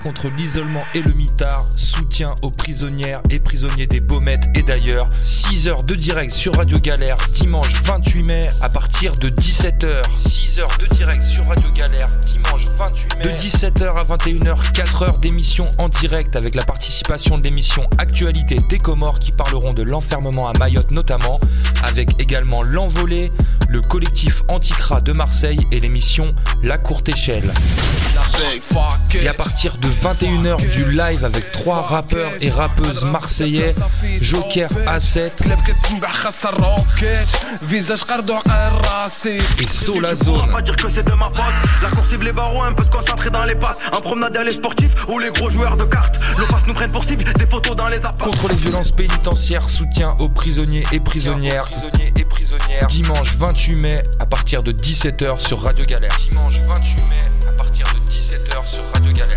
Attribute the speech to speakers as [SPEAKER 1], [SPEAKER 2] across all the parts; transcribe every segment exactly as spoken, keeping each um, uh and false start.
[SPEAKER 1] Contre l'isolement et le mitard, soutien aux prisonnières et prisonniers des Baumettes et d'ailleurs. Six heures de direct sur Radio Galère, dimanche vingt-huit mai à partir de dix-sept heures. six heures de direct sur Radio Galère, dimanche vingt-huit mai. De dix-sept heures à vingt et une heures, quatre heures d'émission en direct avec la participation de l'émission Actualité des Comores qui parleront de l'enfermement à Mayotte notamment, avec également l'Envolée, le collectif Anticra de Marseille et l'émission La Courte Échelle. Et à partir de vingt et une heures du live avec trois rappeurs et rappeuses marseillais, Joker A sept et Sola Zone.
[SPEAKER 2] Pas dire que c'est de ma faute. La coursive, les barreaux, un peu de concentré dans les pattes. En promenade, les sportifs ou les gros joueurs de cartes. Le pass nous prennent pour cible, des photos dans les apparts.
[SPEAKER 1] Contre les violences pénitentiaires, soutien aux prisonniers et prisonnières. Prisonniers et prisonnières. Dimanche vingt-huit mai à partir de dix-sept heures sur Radio Galère. Dimanche vingt-huit mai à partir de dix-sept heures sur Radio Galère.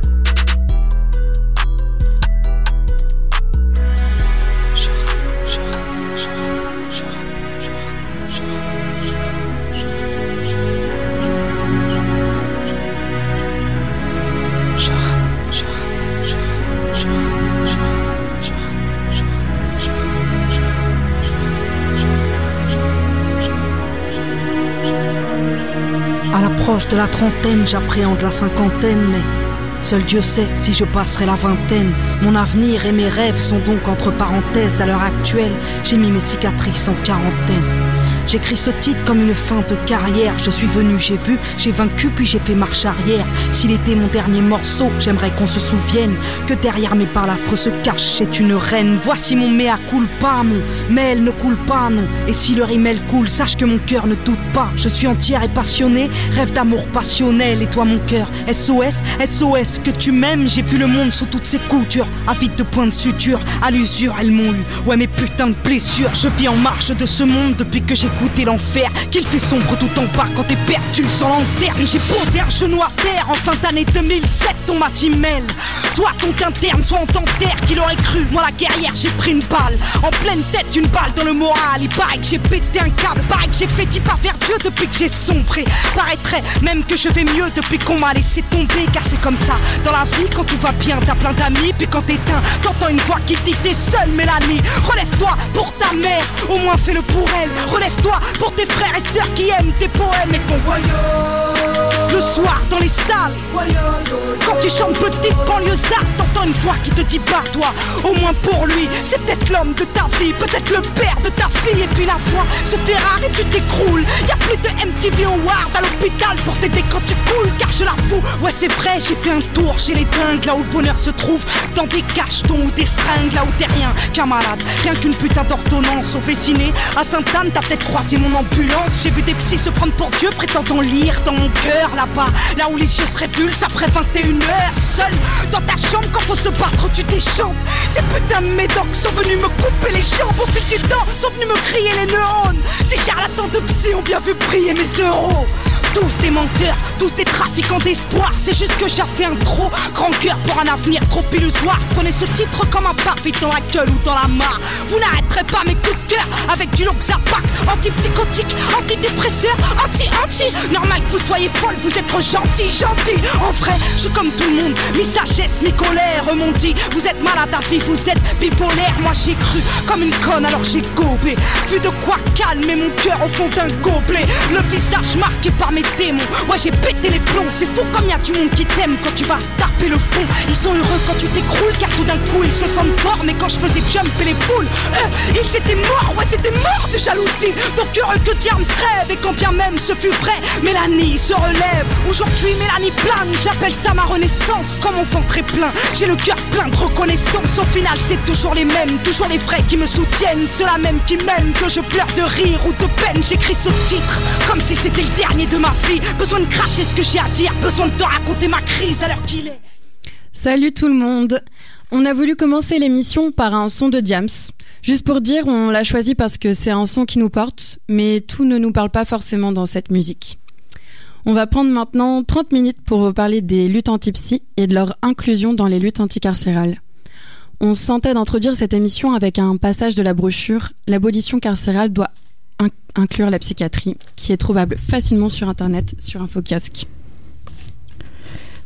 [SPEAKER 3] À l'approche de la trentaine, j'appréhende la cinquantaine, mais seul Dieu sait si je passerai la vingtaine. Mon avenir et mes rêves sont donc entre parenthèses. À l'heure actuelle, j'ai mis mes cicatrices en quarantaine. J'écris ce titre comme une fin de carrière. Je suis venu, j'ai vu, j'ai vaincu, puis j'ai fait marche arrière. S'il était mon dernier morceau, j'aimerais qu'on se souvienne que derrière mes balafres se cache, c'est une reine. Voici mon mea culpa, mon mail ne coule pas, non. Et si le rimel coule, sache que mon cœur ne doute pas. Je suis entière et passionnée, rêve d'amour passionnel. Et toi mon cœur, S O S, S O S, que tu m'aimes. J'ai vu le monde sous toutes ses coutures, avide de points de suture. À l'usure, elles m'ont eu, ouais mes putains de blessures. Je vis en marge de ce monde depuis que j'ai goûté l'enfer, qu'il fait sombre tout en bas quand t'es perdu sans lanterne. J'ai posé un genou à terre en fin d'année deux mille sept. On m'a dit mêle, soit on t'interne, soit on t'enterre. Qui l'aurait cru, moi la guerrière, j'ai pris une balle en pleine tête, une balle dans le moral. Il paraît que j'ai pété un câble, paraît que j'ai fait dix pas vers Dieu depuis que j'ai sombré. Paraîtrait même que je vais mieux depuis qu'on m'a laissé tomber. Car c'est comme ça, dans la vie, quand tout va bien, t'as plein d'amis. Puis quand t'éteins, t'entends une voix qui dit t'es seule Mélanie. Relève-toi pour ta mère, au moins fais-le pour elle. Relève-toi pour tes frères et sœurs qui aiment tes poèmes et font wayo. Le soir dans les salles, quand tu chantes petite banlieusarde, t'entends une voix qui te dit bats-toi. Au moins pour lui, c'est peut-être l'homme de ta vie, peut-être le père de ta fille. Et puis la voix se fait rare et tu t'écroules. Y'a plus de M T V Award à l'hôpital pour t'aider quand tu coules. Car je l'avoue, ouais c'est vrai, j'ai fait un tour chez les dingues, là où le bonheur se trouve, dans des cachetons ou des seringues. Là où t'es rien qu'un malade, rien qu'une putain d'ordonnance. Au Vésiné, à Sainte-Anne, t'as peut-être croisé mon ambulance. J'ai vu des psys se prendre pour Dieu, prétendant lire dans mon cœur. Là-bas, là où les yeux se révulsent après vingt et une heures. Seul, dans ta chambre, quand faut se battre, tu déchantes. Ces putains de médocs sont venus me couper les jambes. Au fil du temps, sont venus me crier les neurones. Ces charlatans de psy ont bien vu briller mes euros. Tous des menteurs, tous des trafiquants d'espoir. C'est juste que j'ai fait un trop grand cœur pour un avenir trop illusoire. Prenez ce titre comme un parfait dans la gueule ou dans la mare. Vous n'arrêterez pas mes coups de cœur avec du Loxapac. Antipsychotique, antidépresseur, anti-anti. Normal que vous soyez folle, vous êtes trop gentil, gentil. En vrai, je suis comme tout le monde, mi-sagesse, mi-colère. Eux m'ont dit, vous êtes malade à vie, vous êtes bipolaire. Moi j'ai cru comme une conne, alors j'ai gobé. Vu de quoi calmer mon cœur au fond d'un gobelet. Le visage marqué par mes démons, ouais j'ai pété les plombs. C'est fou comme y'a du monde qui t'aime quand tu vas taper le fond. Ils sont heureux quand tu t'écroules car tout d'un coup ils se sentent forts. Mais quand je faisais jumper les foules, eux, ils étaient morts, ouais c'était mort de jalousie. Donc heureux que Diams rêve et quand bien même ce fut vrai. Mélanie se relève, aujourd'hui Mélanie plane. J'appelle ça ma renaissance, comme mon ventre est plein. J'ai le cœur plein de reconnaissance. Au final c'est toujours les mêmes, toujours les vrais qui me soutiennent. Ceux-là même qui m'aiment, que je pleure de rire ou de peine. J'écris ce titre comme si c'était le dernier de ma vie. Besoin de cracher ce que j'ai à dire, besoin de te raconter ma crise à l'heure qu'il est.
[SPEAKER 4] Salut tout le monde. On a voulu commencer l'émission par un son de Diams. Juste pour dire, on l'a choisi parce que c'est un son qui nous porte, mais tout ne nous parle pas forcément dans cette musique. On va prendre maintenant trente minutes pour vous parler des luttes anti-psy et de leur inclusion dans les luttes anticarcérales. On se sentait d'introduire cette émission avec un passage de la brochure « L'abolition carcérale doit in- inclure la psychiatrie » qui est trouvable facilement sur internet sur Infokiosque.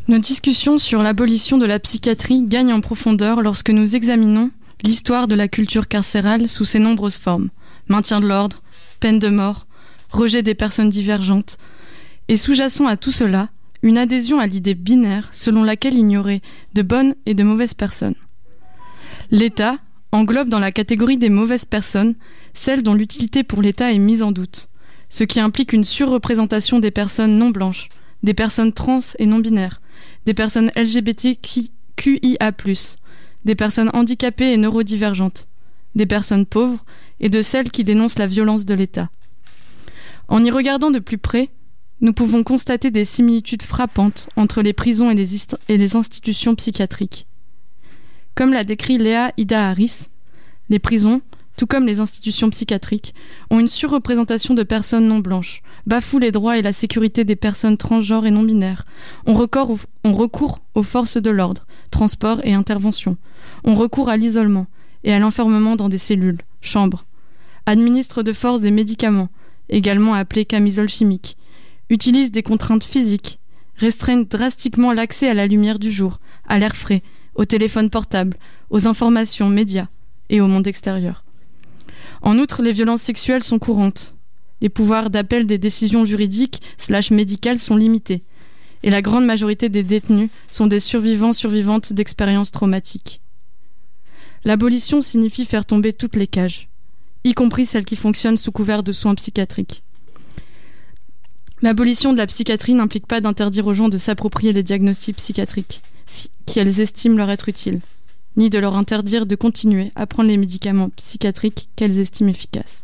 [SPEAKER 5] Nos discussions sur l'abolition de la psychiatrie gagnent en profondeur lorsque nous examinons l'histoire de la culture carcérale sous ses nombreuses formes. Maintien de l'ordre, peine de mort, rejet des personnes divergentes. Et sous-jacent à tout cela, une adhésion à l'idée binaire selon laquelle il y aurait de bonnes et de mauvaises personnes. L'État englobe dans la catégorie des mauvaises personnes celles dont l'utilité pour l'État est mise en doute, ce qui implique une surreprésentation des personnes non blanches, des personnes trans et non binaires, des personnes L G B T Q I A plus, des personnes handicapées et neurodivergentes, des personnes pauvres et de celles qui dénoncent la violence de l'État. En y regardant de plus près, nous pouvons constater des similitudes frappantes entre les prisons et les, ist- et les institutions psychiatriques. Comme l'a décrit Léa Ida Harris, les prisons, tout comme les institutions psychiatriques, ont une surreprésentation de personnes non blanches, bafouent les droits et la sécurité des personnes transgenres et non binaires, on, recours aux, on recourt aux forces de l'ordre, transport et intervention, on recourt à l'isolement et à l'enfermement dans des cellules, chambres, administrent de force des médicaments, également appelés camisoles chimiques, utilisent des contraintes physiques, restreignent drastiquement l'accès à la lumière du jour, à l'air frais, au téléphone portable, aux informations médias et au monde extérieur. En outre, les violences sexuelles sont courantes. Les pouvoirs d'appel des décisions juridiques slash médicales sont limités. Et la grande majorité des détenus sont des survivants-survivantes d'expériences traumatiques. L'abolition signifie faire tomber toutes les cages, y compris celles qui fonctionnent sous couvert de soins psychiatriques. L'abolition de la psychiatrie n'implique pas d'interdire aux gens de s'approprier les diagnostics psychiatriques, si, qui elles estiment leur être utiles, ni de leur interdire de continuer à prendre les médicaments psychiatriques qu'elles estiment efficaces.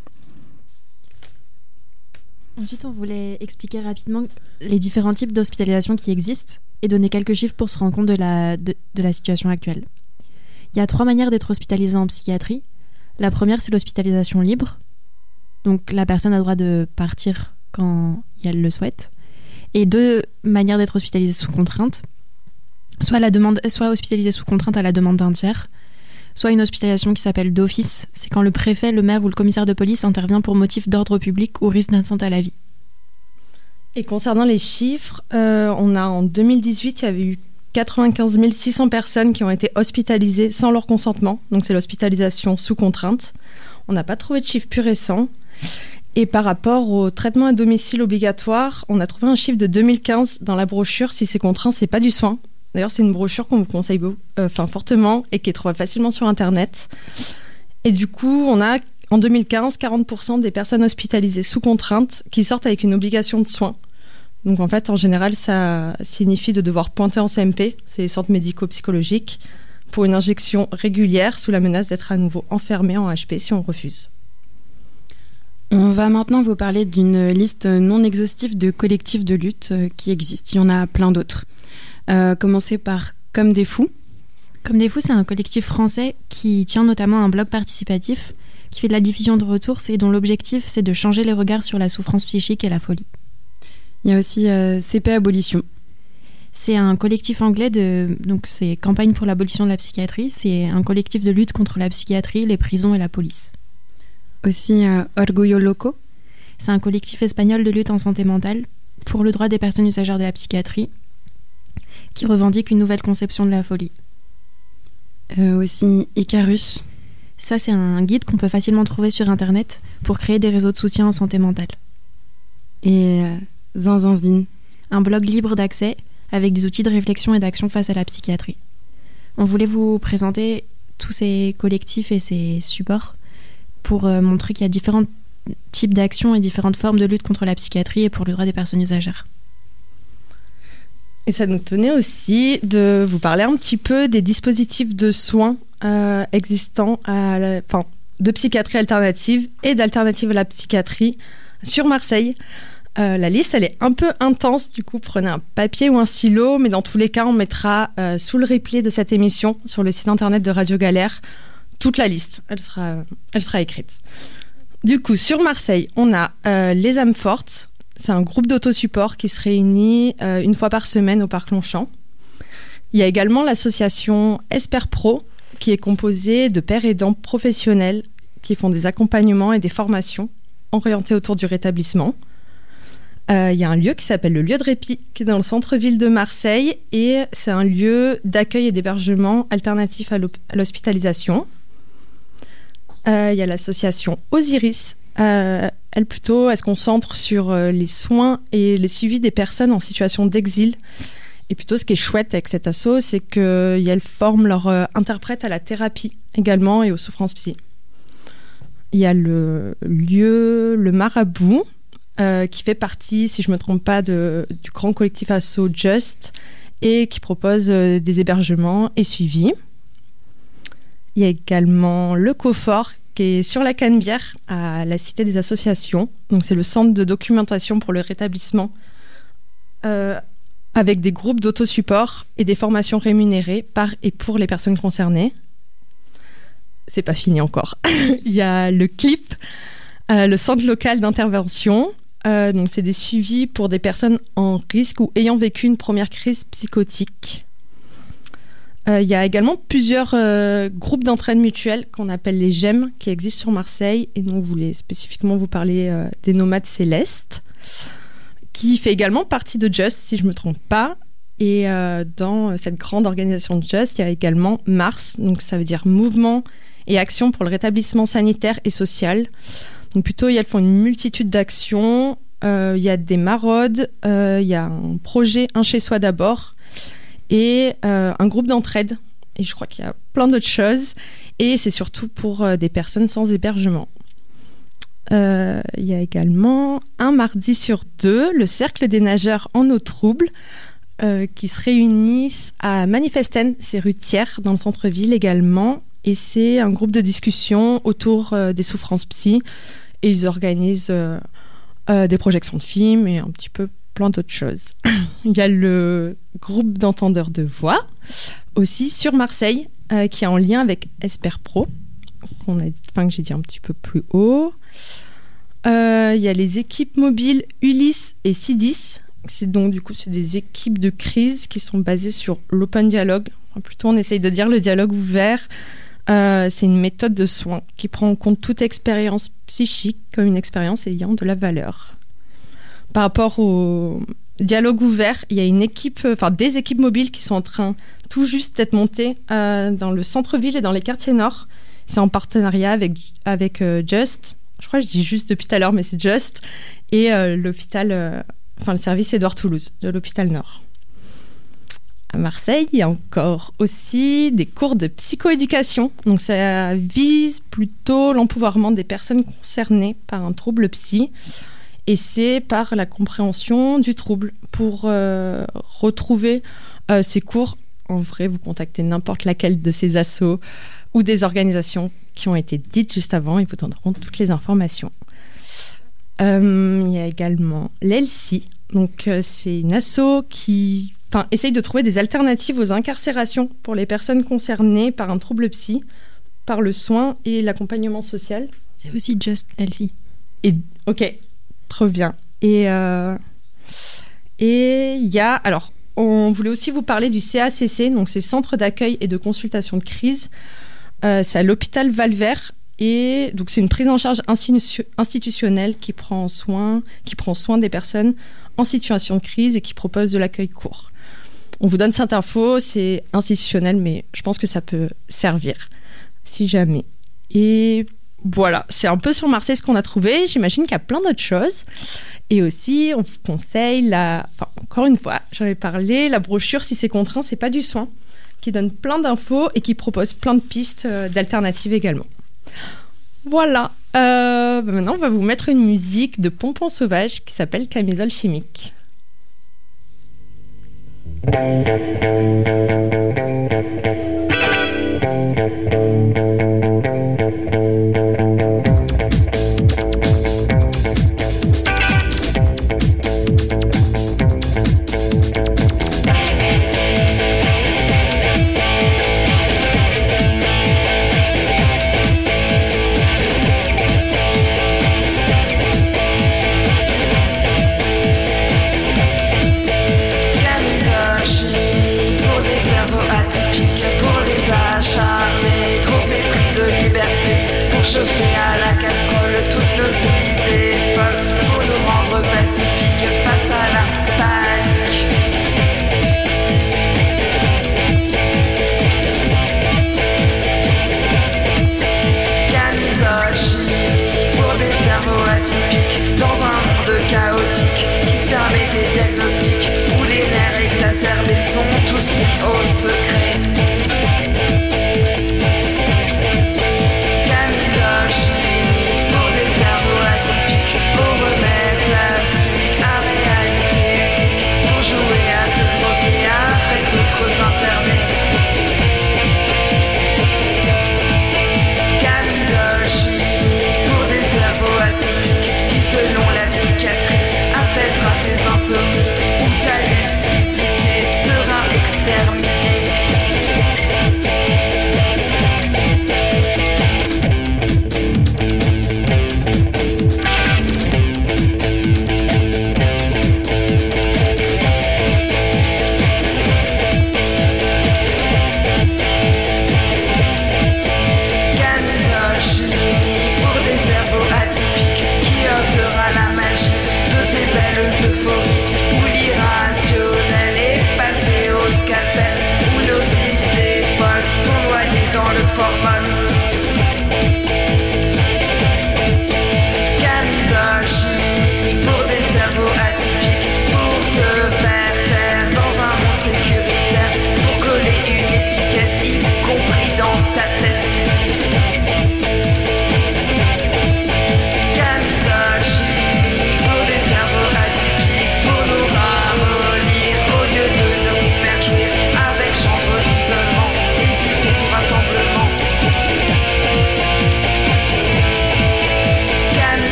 [SPEAKER 6] Ensuite, on voulait expliquer rapidement les différents types d'hospitalisation qui existent et donner quelques chiffres pour se rendre compte de la, de, de la situation actuelle. Il y a trois manières d'être hospitalisé en psychiatrie. La première, c'est l'hospitalisation libre. Donc, la personne a le droit de partir quand elle le souhaite. Et deux manières d'être hospitalisée sous contrainte. Soit, la demande, soit hospitalisée sous contrainte à la demande d'un tiers, soit une hospitalisation qui s'appelle d'office. C'est quand le préfet, le maire ou le commissaire de police intervient pour motif d'ordre public ou risque d'atteinte à la vie.
[SPEAKER 7] Et concernant les chiffres, euh, on a en deux mille dix-huit, il y avait eu quatre-vingt-quinze mille six cents personnes qui ont été hospitalisées sans leur consentement. Donc c'est l'hospitalisation sous contrainte. On n'a pas trouvé de chiffre plus récent. Et par rapport au traitement à domicile obligatoire, on a trouvé un chiffre de deux mille quinze dans la brochure. Si c'est contraint, c'est pas du soin. D'ailleurs, c'est une brochure qu'on vous conseille beau, euh, enfin, fortement et qui est trouvable facilement sur Internet. Et du coup, on a en deux mille quinze, quarante pour cent des personnes hospitalisées sous contrainte qui sortent avec une obligation de soins. Donc en fait, en général, ça signifie de devoir pointer en C M P, c'est les centres médico-psychologiques, pour une injection régulière sous la menace d'être à nouveau enfermé en H P si on refuse.
[SPEAKER 4] On va maintenant vous parler d'une liste non exhaustive de collectifs de lutte qui existent. Il y en a plein d'autres. Euh, commencer par Comme des Fous.
[SPEAKER 6] Comme des Fous, c'est un collectif français qui tient notamment un blog participatif qui fait de la diffusion de ressources et dont l'objectif, c'est de changer les regards sur la souffrance psychique et la folie.
[SPEAKER 4] Il y a aussi euh, C P Abolition.
[SPEAKER 6] C'est un collectif anglais de... Donc c'est Campagne pour l'abolition de la psychiatrie. C'est un collectif de lutte contre la psychiatrie, les prisons et la police.
[SPEAKER 4] Aussi euh, Orgullo Loco.
[SPEAKER 6] C'est un collectif espagnol de lutte en santé mentale pour le droit des personnes usagères de la psychiatrie qui revendique une nouvelle conception de la folie.
[SPEAKER 4] Euh, aussi Icarus.
[SPEAKER 6] Ça, c'est un guide qu'on peut facilement trouver sur Internet pour créer des réseaux de soutien en santé mentale.
[SPEAKER 4] Et euh, Zinzinzine.
[SPEAKER 6] Un blog libre d'accès avec des outils de réflexion et d'action face à la psychiatrie. On voulait vous présenter tous ces collectifs et ces supports pour euh, montrer qu'il y a différents types d'actions et différentes formes de lutte contre la psychiatrie et pour le droit des personnes usagères.
[SPEAKER 7] Et ça nous tenait aussi de vous parler un petit peu des dispositifs de soins euh, existants, à la, enfin, de psychiatrie alternative et d'alternative à la psychiatrie sur Marseille. Euh, la liste, elle est un peu intense, du coup, prenez un papier ou un stylo, mais dans tous les cas, on mettra euh, sous le replay de cette émission, sur le site internet de Radio Galère, toute la liste. Elle sera, elle sera écrite. Du coup, sur Marseille, on a euh, les âmes fortes. C'est un groupe d'autosupport qui se réunit euh, une fois par semaine au Parc Longchamp. Il y a également l'association Esper Pro, qui est composée de pères aidants professionnels qui font des accompagnements et des formations orientées autour du rétablissement. Il euh, y a un lieu qui s'appelle le lieu de répit, qui est dans le centre-ville de Marseille, et c'est un lieu d'accueil et d'hébergement alternatif à, l'hôp- à l'hospitalisation. Il euh, y a l'association Osiris. Euh, elle plutôt, elle se concentre sur euh, les soins et le suivi des personnes en situation d'exil. Et plutôt, ce qui est chouette avec cet asso, c'est qu'elles forment leurs euh, interprètes à la thérapie également et aux souffrances psy. Il y a le lieu, le Marabout, Euh, qui fait partie, si je ne me trompe pas, de, du grand collectif asso Just et qui propose euh, des hébergements et suivis. Il y a également le Cofort qui est sur la Canebière à la Cité des Associations. Donc, c'est le centre de documentation pour le rétablissement euh, avec des groupes d'autosupport et des formations rémunérées par et pour les personnes concernées. C'est pas fini encore. Il y a le Clip, euh, le centre local d'intervention. Euh, donc c'est des suivis pour des personnes en risque ou ayant vécu une première crise psychotique. Euh, il y a également plusieurs euh, groupes d'entraide mutuelle qu'on appelle les G E M qui existent sur Marseille, et dont je voulais spécifiquement vous parler euh, des Nomades Célestes, qui fait également partie de Just, si je ne me trompe pas. Et euh, dans cette grande organisation de Just, il y a également Mars, donc ça veut dire Mouvement et Action pour le rétablissement sanitaire et social. Donc plutôt, elles font une multitude d'actions. Euh, il y a des maraudes, euh, il y a un projet Un chez soi d'abord, et euh, un groupe d'entraide. Et je crois qu'il y a plein d'autres choses. Et c'est surtout pour euh, des personnes sans hébergement. Euh, il y a également un mardi sur deux, le Cercle des nageurs en eau trouble, euh, qui se réunissent à Manifesten, c'est rue Thiers, dans le centre-ville également. Et c'est un groupe de discussion autour euh, des souffrances psy. Et ils organisent euh, euh, des projections de films et un petit peu plein d'autres choses. Il y a le groupe d'entendeurs de voix, aussi sur Marseille, euh, qui est en lien avec Esper Pro, qu'on a, enfin, que j'ai dit un petit peu plus haut. Euh, il y a les équipes mobiles Ulysse et Sidis. C'est donc, du coup, c'est des équipes de crise qui sont basées sur l'open dialogue. Enfin, plutôt, on essaye de dire le dialogue ouvert. Euh, c'est une méthode de soins qui prend en compte toute expérience psychique comme une expérience ayant de la valeur. Par rapport au dialogue ouvert, il y a une équipe, enfin des équipes mobiles qui sont en train tout juste d'être montées euh, dans le centre-ville et dans les quartiers nord. C'est en partenariat avec, avec euh, Just. Je crois que je dis juste depuis tout à l'heure, mais c'est Just. Et euh, l'hôpital, euh, enfin le service Édouard Toulouse de l'hôpital Nord. À Marseille, il y a encore aussi des cours de psychoéducation. Donc, ça vise plutôt l'empouvoirment des personnes concernées par un trouble psy. Et c'est par la compréhension du trouble. Pour euh, retrouver euh, ces cours, en vrai, vous contactez n'importe laquelle de ces assos ou des organisations qui ont été dites juste avant. Ils vous donneront toutes les informations. Euh, il y a également l'Elsi. Donc, euh, c'est une asso qui... Enfin, essaye de trouver des alternatives aux incarcérations pour les personnes concernées par un trouble psy, par le soin et l'accompagnement social.
[SPEAKER 4] C'est aussi Just, Elsie.
[SPEAKER 7] Et ok, trop bien. Et euh, et il y a, alors, on voulait aussi vous parler du C A C C, donc c'est Centre d'accueil et de consultation de crise. Euh, c'est à l'hôpital Valvert. Et donc c'est une prise en charge institu- institutionnelle qui prend soin, qui prend soin des personnes en situation de crise et qui propose de l'accueil court. On vous donne cette info, c'est institutionnel, mais je pense que ça peut servir, si jamais. Et voilà, c'est un peu sur Marseille ce qu'on a trouvé. J'imagine qu'il y a plein d'autres choses. Et aussi, on vous conseille, la... enfin, encore une fois, j'en ai parlé, la brochure « Si c'est contraint, c'est pas du soin », qui donne plein d'infos et qui propose plein de pistes euh, d'alternatives également. Voilà, euh, bah maintenant on va vous mettre une musique de Pompon Sauvage qui s'appelle Camisole Chimique.
[SPEAKER 8] Chauffer à la casserole toutes nos idées folles pour nous rendre pacifiques.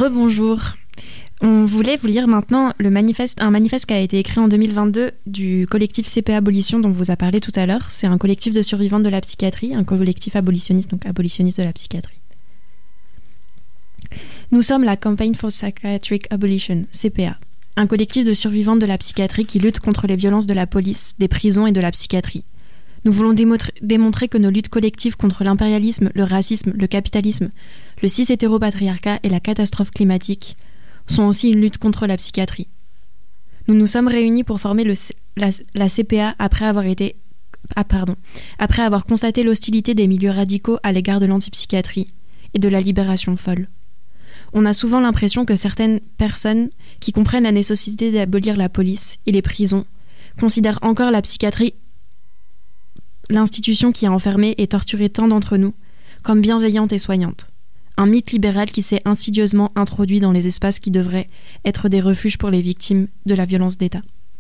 [SPEAKER 6] Rebonjour. On voulait vous lire maintenant le manifeste, un manifeste qui a été écrit en deux mille vingt-deux du collectif C P A Abolition dont vous a parlé tout à l'heure. C'est un collectif de survivantes de la psychiatrie, un collectif abolitionniste, donc abolitionniste de la psychiatrie. Nous sommes la Campaign for Psychiatric Abolition, C P A, un collectif de survivantes de la psychiatrie qui lutte contre les violences de la police, des prisons et de la psychiatrie. Nous voulons démontrer, démontrer que nos luttes collectives contre l'impérialisme, le racisme, le capitalisme, le cis-hétéropatriarcat et la catastrophe climatique sont aussi une lutte contre la psychiatrie. Nous nous sommes réunis pour former le, la, la C P A après avoir été, ah pardon, après avoir constaté l'hostilité des milieux radicaux à l'égard de l'antipsychiatrie et de la libération folle. On a souvent l'impression que certaines personnes qui comprennent la nécessité d'abolir la police et les prisons considèrent encore la psychiatrie, l'institution qui a enfermé et torturé tant d'entre nous, comme bienveillante et soignante. Un mythe libéral qui s'est insidieusement introduit dans les espaces qui devraient être des refuges pour les victimes de la violence d'État.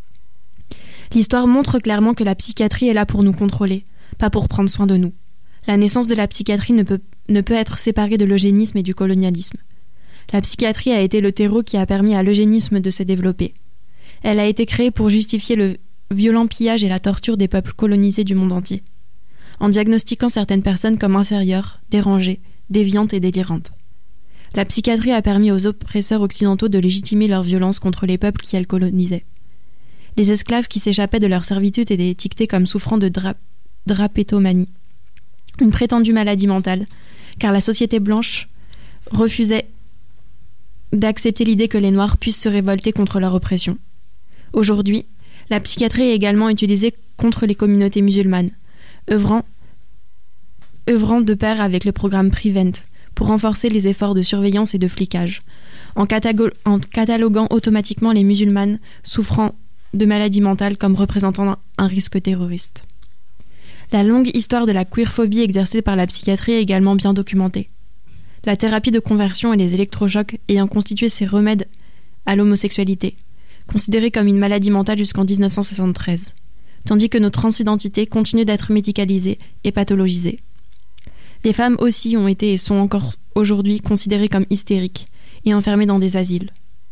[SPEAKER 6] L'histoire montre clairement que la psychiatrie est là pour nous contrôler, pas pour prendre soin de nous. La naissance de la psychiatrie ne peut, ne peut être séparée de l'eugénisme et du colonialisme. La psychiatrie a été le terreau qui a permis à l'eugénisme de se développer. Elle a été créée pour justifier le violent pillage et la torture des peuples colonisés du monde entier, en diagnostiquant certaines personnes comme inférieures, dérangées, déviantes et délirantes. La psychiatrie a permis aux oppresseurs occidentaux de légitimer leur violence contre les peuples qui elles colonisaient. Les esclaves qui s'échappaient de leur servitude étaient étiquetés comme souffrant de dra- drapétomanie, une prétendue maladie mentale, car la société blanche refusait d'accepter l'idée que les Noirs puissent se révolter contre leur oppression. Aujourd'hui, la psychiatrie est également utilisée contre les communautés musulmanes, œuvrant œuvrant de pair avec le programme Prevent pour renforcer les efforts de surveillance et de flicage, en, catago- en cataloguant automatiquement les musulmanes souffrant de maladies mentales comme représentant un risque terroriste. La longue histoire de la queerphobie exercée par la psychiatrie est également bien documentée. La thérapie de conversion et les électrochocs ayant constitué ces remèdes à l'homosexualité, considérés comme une maladie mentale jusqu'en dix-neuf cent soixante-treize, tandis que nos transidentités continuent d'être médicalisées et pathologisées. Les femmes aussi ont été et sont encore aujourd'hui considérées comme hystériques et enfermées dans des asiles,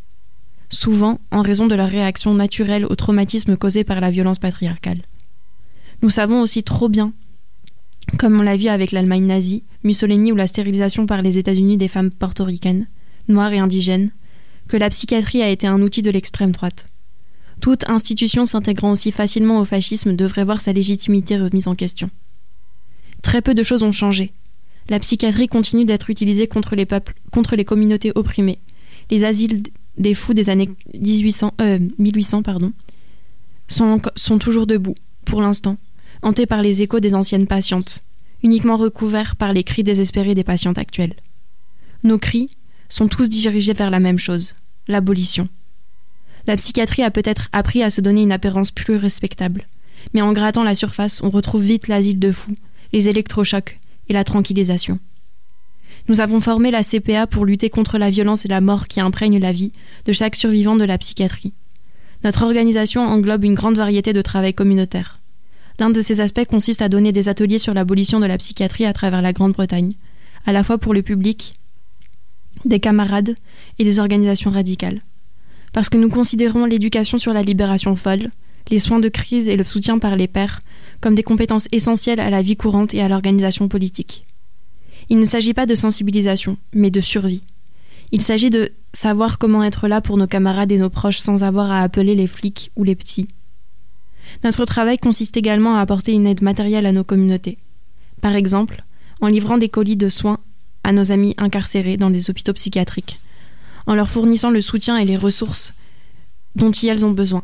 [SPEAKER 6] souvent en raison de leur réaction naturelle au traumatisme causé par la violence patriarcale. Nous savons aussi trop bien, comme on l'a vu avec l'Allemagne nazie, Mussolini ou la stérilisation par les États-Unis des femmes portoricaines, noires et indigènes, que la psychiatrie a été un outil de l'extrême droite. Toute institution s'intégrant aussi facilement au fascisme devrait voir sa légitimité remise en question. Très peu de choses ont changé. La psychiatrie continue d'être utilisée contre les peuples, contre les communautés opprimées. Les asiles des fous des années dix-huit cents, euh, mille huit cents pardon, sont, sont toujours debout, pour l'instant, hantés par les échos des anciennes patientes, uniquement recouverts par les cris désespérés des patientes actuelles. Nos cris sont tous dirigés vers la même chose, l'abolition. La psychiatrie a peut-être appris à se donner une apparence plus respectable, mais en grattant la surface, on retrouve vite l'asile de fous, les électrochocs et la tranquillisation. Nous avons formé la C P A pour lutter contre la violence et la mort qui imprègnent la vie de chaque survivant de la psychiatrie. Notre organisation englobe une grande variété de travail communautaire. L'un de ces aspects consiste à donner des ateliers sur l'abolition de la psychiatrie à travers la Grande-Bretagne, à la fois pour le public, des camarades et des organisations radicales. Parce que nous considérons l'éducation sur la libération folle, les soins de crise et le soutien par les pairs comme des compétences essentielles à la vie courante et à l'organisation politique. Il ne s'agit pas de sensibilisation, mais de survie. Il s'agit de savoir comment être là pour nos camarades et nos proches sans avoir à appeler les flics ou les psys. Notre travail consiste également à apporter une aide matérielle à nos communautés. Par exemple, en livrant des colis de soins à nos amis incarcérés dans des hôpitaux psychiatriques, en leur fournissant le soutien et les ressources dont elles ont besoin,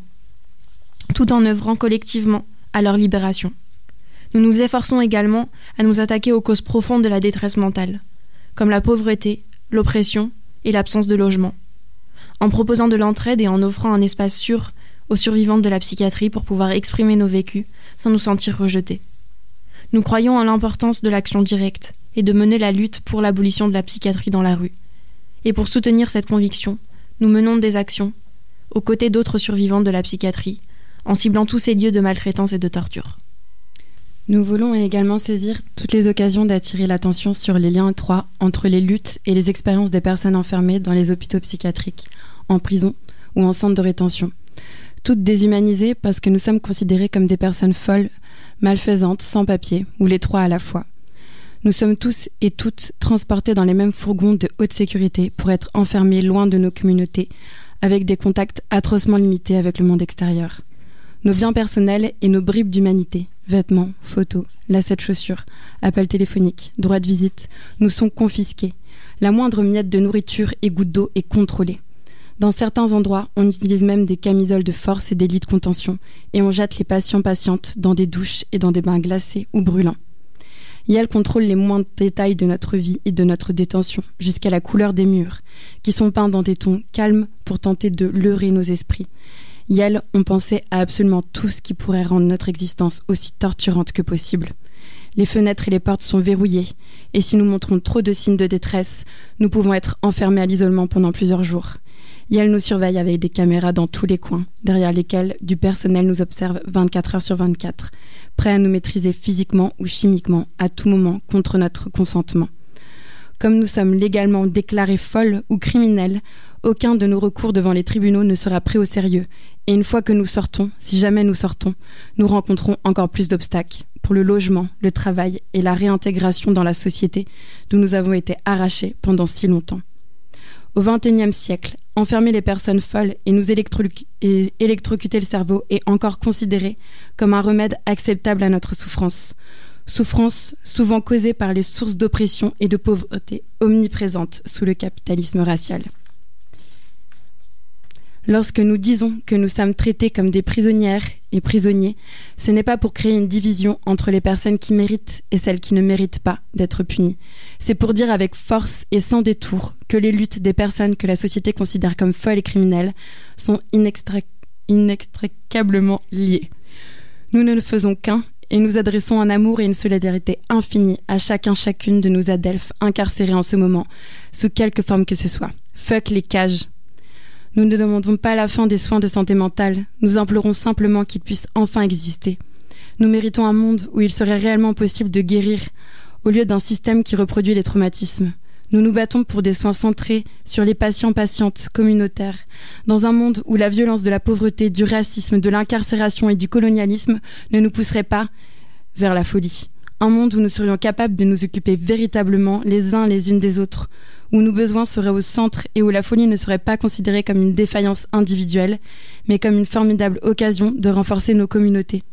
[SPEAKER 6] tout en œuvrant collectivement à leur libération. Nous nous efforçons également à nous attaquer aux causes profondes de la détresse mentale, comme la pauvreté, l'oppression et l'absence de logement, en proposant de l'entraide et en offrant un espace sûr aux survivantes de la psychiatrie pour pouvoir exprimer nos vécus sans nous sentir rejetés. Nous croyons en l'importance de l'action directe et de mener la lutte pour l'abolition de la psychiatrie dans la rue. Et pour soutenir cette conviction, nous menons des actions aux côtés d'autres survivantes de la psychiatrie, en ciblant tous ces lieux de maltraitance et de torture.
[SPEAKER 4] Nous voulons également saisir toutes les occasions d'attirer l'attention sur les liens étroits entre les luttes et les expériences des personnes enfermées dans les hôpitaux psychiatriques, en prison ou en centre de rétention. Toutes déshumanisées parce que nous sommes considérés comme des personnes folles, malfaisantes, sans papier, ou les trois à la fois. Nous sommes tous et toutes transportés dans les mêmes fourgons de haute sécurité pour être enfermés loin de nos communautés, avec des contacts atrocement limités avec le monde extérieur. Nos biens personnels et nos bribes d'humanité, vêtements, photos, lacets de chaussures, appels téléphoniques, droits de visite, nous sont confisqués. La moindre miette de nourriture et goutte d'eau est contrôlée. Dans certains endroits, on utilise même des camisoles de force et des lits de contention, et on jette les patients-patientes dans des douches et dans des bains glacés ou brûlants. Yael contrôle les moindres détails de notre vie et de notre détention, jusqu'à la couleur des murs, qui sont peints dans des tons calmes pour tenter de leurrer nos esprits. Yael, on pensait à absolument tout ce qui pourrait rendre notre existence aussi torturante que possible. Les fenêtres et les portes sont verrouillées, et si nous montrons trop de signes de détresse, nous pouvons être enfermés à l'isolement pendant plusieurs jours. Yael nous surveille avec des caméras dans tous les coins, derrière lesquels du personnel nous observe vingt-quatre heures sur vingt-quatre, prêt à nous maîtriser physiquement ou chimiquement à tout moment contre notre consentement. Comme nous sommes légalement déclarés folles ou criminels, aucun de nos recours devant les tribunaux ne sera pris au sérieux. Et une fois que nous sortons, si jamais nous sortons, nous rencontrons encore plus d'obstacles pour le logement, le travail et la réintégration dans la société d'où nous avons été arrachés pendant si longtemps. Au vingt et unième siècle, enfermer les personnes folles et nous électro- et électrocuter le cerveau est encore considéré comme un remède acceptable à notre souffrance. Souffrance souvent causée par les sources d'oppression et de pauvreté omniprésentes sous le capitalisme racial. Lorsque nous disons que nous sommes traités comme des prisonnières et prisonniers, ce n'est pas pour créer une division entre les personnes qui méritent et celles qui ne méritent pas d'être punies. C'est pour dire avec force et sans détour que les luttes des personnes que la société considère comme folles et criminelles sont inextra- inextricablement liées. Nous ne le faisons qu'un et nous adressons un amour et une solidarité infinie à chacun chacune de nos adelphes incarcérés en ce moment, sous quelque forme que ce soit. Fuck les cages. Nous ne demandons pas la fin des soins de santé mentale, nous implorons simplement qu'ils puissent enfin exister. Nous méritons un monde où il serait réellement possible de guérir, au lieu d'un système qui reproduit les traumatismes. Nous nous battons pour des soins centrés sur les patients-patientes communautaires, dans un monde où la violence de la pauvreté, du racisme, de l'incarcération et du colonialisme ne nous pousserait pas vers la folie. Un monde où nous serions capables de nous occuper véritablement les uns les unes des autres, où nos besoins seraient au centre et où la folie ne serait pas considérée comme une défaillance individuelle, mais comme une formidable occasion de renforcer nos communautés.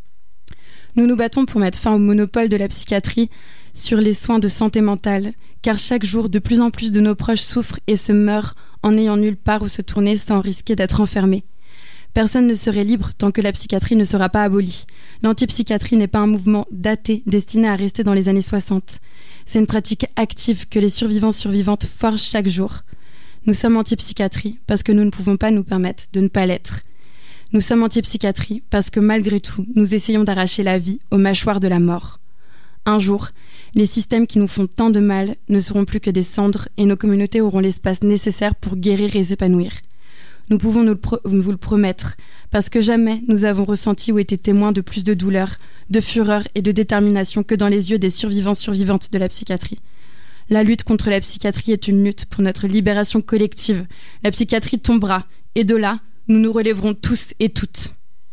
[SPEAKER 4] Nous nous battons pour mettre fin au monopole de la psychiatrie sur les soins de santé mentale, car chaque jour, de plus en plus de nos proches souffrent et se meurent en n'ayant nulle part où se tourner sans risquer d'être enfermés. Personne ne serait libre tant que la psychiatrie ne sera pas abolie. L'antipsychiatrie n'est pas un mouvement daté destiné à rester dans les années soixante. C'est une pratique active que les survivants survivantes forgent chaque jour. Nous sommes anti-psychiatrie parce que nous ne pouvons pas nous permettre de ne pas l'être. Nous sommes anti-psychiatrie parce que malgré tout, nous essayons d'arracher la vie aux mâchoires de la mort. Un jour, les systèmes qui nous font tant de mal ne seront plus que des cendres et nos communautés auront l'espace nécessaire pour guérir et s'épanouir. Nous pouvons nous le pro- vous le promettre, parce que jamais nous avons ressenti ou été témoins de plus de douleur, de fureur et de détermination que dans les yeux des survivants survivantes de la psychiatrie. La lutte contre la psychiatrie est une lutte pour notre libération collective. La psychiatrie tombera, et de là, nous nous relèverons tous et toutes.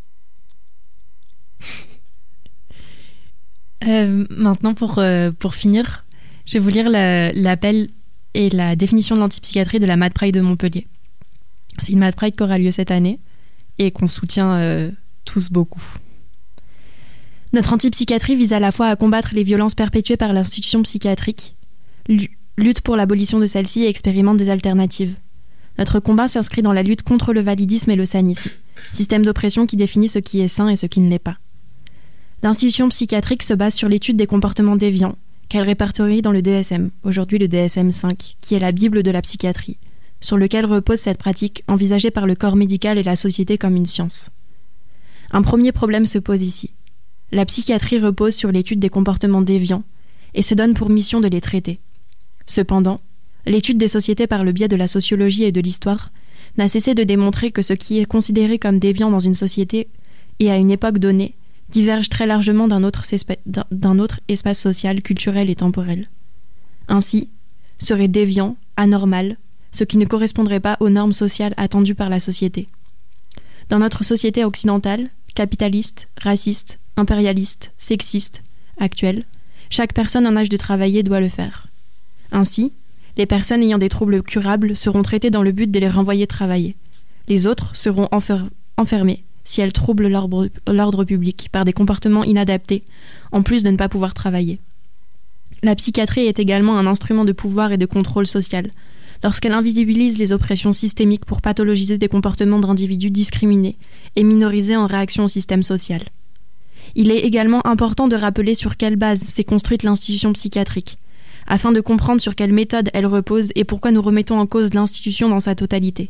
[SPEAKER 6] Euh, maintenant, pour, euh, pour finir, je vais vous lire la, l'appel et la définition de l'antipsychiatrie de la Mad Pride de Montpellier. C'est une Mad Pride qui aura lieu cette année et qu'on soutient euh, tous beaucoup. Notre antipsychiatrie vise à la fois à combattre les violences perpétuées par l'institution psychiatrique, lutte pour l'abolition de celle-ci et expérimente des alternatives. Notre combat s'inscrit dans la lutte contre le validisme et le sanisme, système d'oppression qui définit ce qui est sain et ce qui ne l'est pas. L'institution psychiatrique se base sur l'étude des comportements déviants, qu'elle répertorie dans le D S M, aujourd'hui le D S M cinq, qui est la Bible de la psychiatrie, sur lequel repose cette pratique envisagée par le corps médical et la société comme une science. Un premier problème se pose ici. La psychiatrie repose sur l'étude des comportements déviants et se donne pour mission de les traiter. Cependant, l'étude des sociétés par le biais de la sociologie et de l'histoire n'a cessé de démontrer que ce qui est considéré comme déviant dans une société et à une époque donnée divergent très largement d'un autre, espa- d'un autre espace social, culturel et temporel. Ainsi, serait déviant, anormal, ce qui ne correspondrait pas aux normes sociales attendues par la société. Dans notre société occidentale, capitaliste, raciste, impérialiste, sexiste, actuelle, chaque personne en âge de travailler doit le faire. Ainsi, les personnes ayant des troubles curables seront traitées dans le but de les renvoyer travailler. Les autres seront enfer- enfermées si elles troublent l'ordre, l'ordre public par des comportements inadaptés, en plus de ne pas pouvoir travailler. La psychiatrie est également un instrument de pouvoir et de contrôle social, lorsqu'elle invisibilise les oppressions systémiques pour pathologiser des comportements d'individus discriminés et minorisés en réaction au système social. Il est également important de rappeler sur quelle base s'est construite l'institution psychiatrique, afin de comprendre sur quelle méthode elle repose et pourquoi nous remettons en cause l'institution dans sa totalité.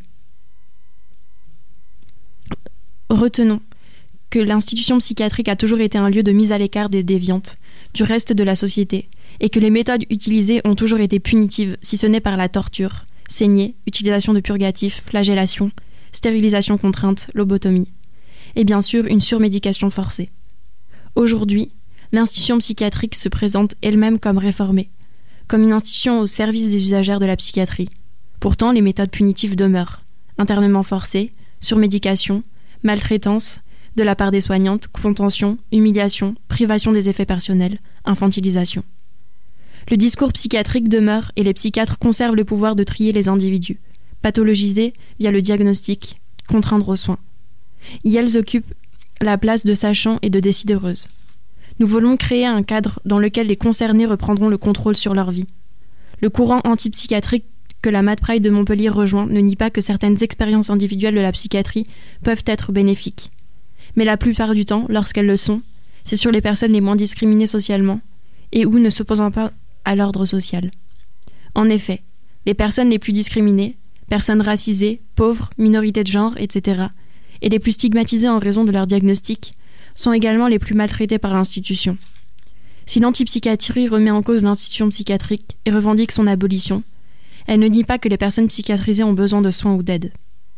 [SPEAKER 6] Retenons que l'institution psychiatrique a toujours été un lieu de mise à l'écart des déviantes, du reste de la société, et que les méthodes utilisées ont toujours été punitives, si ce n'est par la torture, saignée, utilisation de purgatifs, flagellation, stérilisation contrainte, lobotomie, et bien sûr une surmédication forcée. Aujourd'hui, l'institution psychiatrique se présente elle-même comme réformée, comme une institution au service des usagères de la psychiatrie. Pourtant, les méthodes punitives demeurent. Internement forcé, surmédication, maltraitance, de la part des soignantes, contention, humiliation, privation des effets personnels, infantilisation. Le discours psychiatrique demeure et les psychiatres conservent le pouvoir de trier les individus, pathologiser via le diagnostic, contraindre aux soins. Et elles occupent la place de sachants et de décideuses. Nous voulons créer un cadre dans lequel les concernés reprendront le contrôle sur leur vie. Le courant antipsychiatrique que la Mad Pride de Montpellier rejoint ne nie pas que certaines expériences individuelles de la psychiatrie peuvent être bénéfiques. Mais la plupart du temps, lorsqu'elles le sont, c'est sur les personnes les moins discriminées socialement et ou ne s'opposant pas à l'ordre social. En effet, les personnes les plus discriminées, personnes racisées, pauvres, minorités de genre, et cetera, et les plus stigmatisées en raison de leur diagnostic, sont également les plus maltraitées par l'institution. Si l'antipsychiatrie remet en cause l'institution psychiatrique et revendique son abolition, elle ne nie pas que les personnes psychiatrisées ont besoin de soins ou d'aide.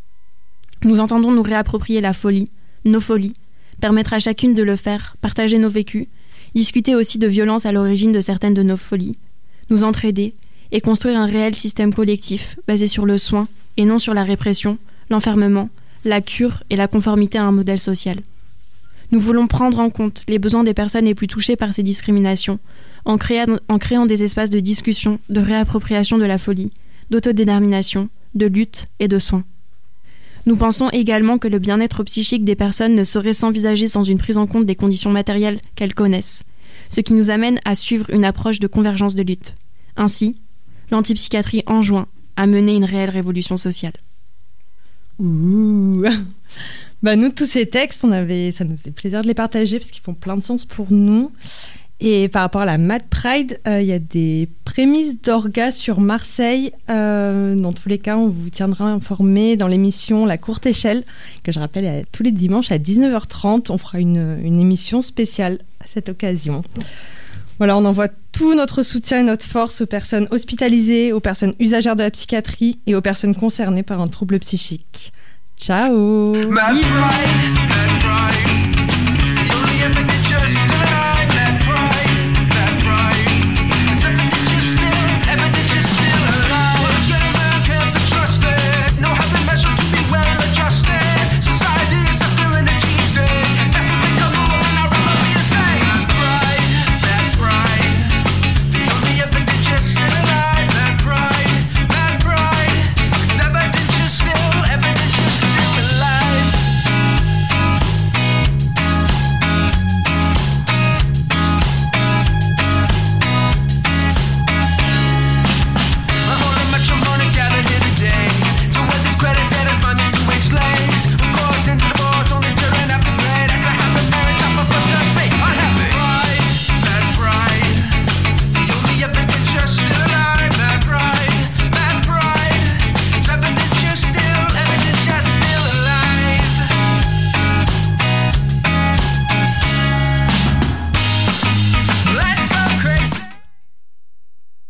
[SPEAKER 6] Nous entendons nous réapproprier la folie, nos folies, permettre à chacune de le faire, partager nos vécus, discuter aussi de violences à l'origine de certaines de nos folies, nous entraider et construire un réel système collectif basé sur le soin et non sur la répression, l'enfermement, la cure et la conformité à un modèle social. Nous voulons prendre en compte les besoins des personnes les plus touchées par ces discriminations, en créant, en créant des espaces de discussion, de réappropriation de la folie, d'autodétermination, de lutte et de soins. Nous pensons également que le bien-être psychique des personnes ne saurait s'envisager sans une prise en compte des conditions matérielles qu'elles connaissent, ce qui nous amène à suivre une approche de convergence de lutte. Ainsi, l'antipsychiatrie enjoint à mener une réelle révolution sociale.
[SPEAKER 7] Ouh. Bah nous, tous ces textes, on avait, ça nous faisait plaisir de les partager parce qu'ils font plein de sens pour nous. Et par rapport à la Mad Pride, il euh, y a des prémices d'orga sur Marseille. Euh, dans tous les cas, on vous tiendra informé dans l'émission La Courte Échelle, que je rappelle à, tous les dimanches à dix-neuf heures trente. On fera une, une émission spéciale à cette occasion. Voilà, on envoie tout notre soutien et notre force aux personnes hospitalisées, aux personnes usagères de la psychiatrie et aux personnes concernées par un trouble psychique. Ciao.
[SPEAKER 2] Mad Pride.